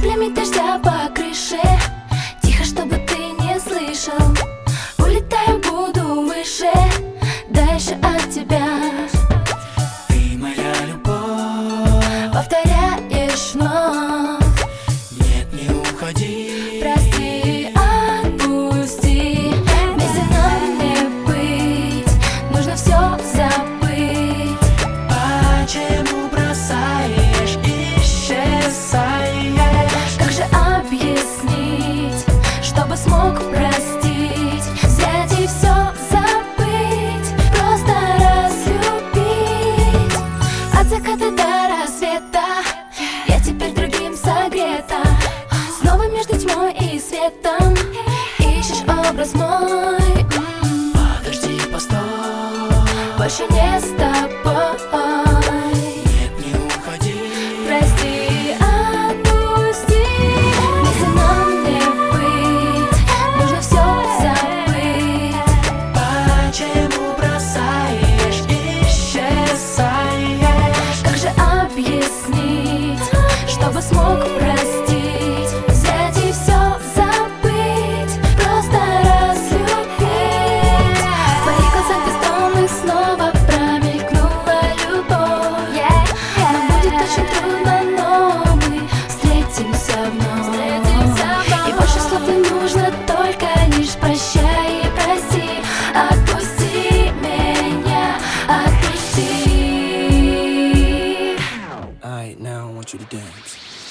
каплями дождя по крыше. Тихо, чтобы ты не слышал. Улетаю, буду выше, дальше от тебя. Ты моя любовь, Повторяешь вновь. нет, не уходи. Прости, отпусти. Вместе нам не быть. Нужно все забыть. Почему бросаешь, исчезаешь? Как же объяснить, чтобы смог простить? Взять и все забыть, просто разлюбить. От заката до рассвета я теперь другим согрета. Снова между тьмой и светом ищешь образ мой. Подожди, постой, Больше не с тобой. нет, не уходи. Прости, отпусти. Вместе нам не быть. Нужно все забыть. Почему бросаешь, исчезаешь? Как же объяснить, чтобы смог простить? Взять и все забыть, просто разлюбить. В твоих глазах бездонных снова промелькнула любовь. Нам будет очень трудно, но мы встретимся вновь. И больше слов не нужно, только лишь прощай и прости. Отпусти меня, отпусти. I now want you to dance.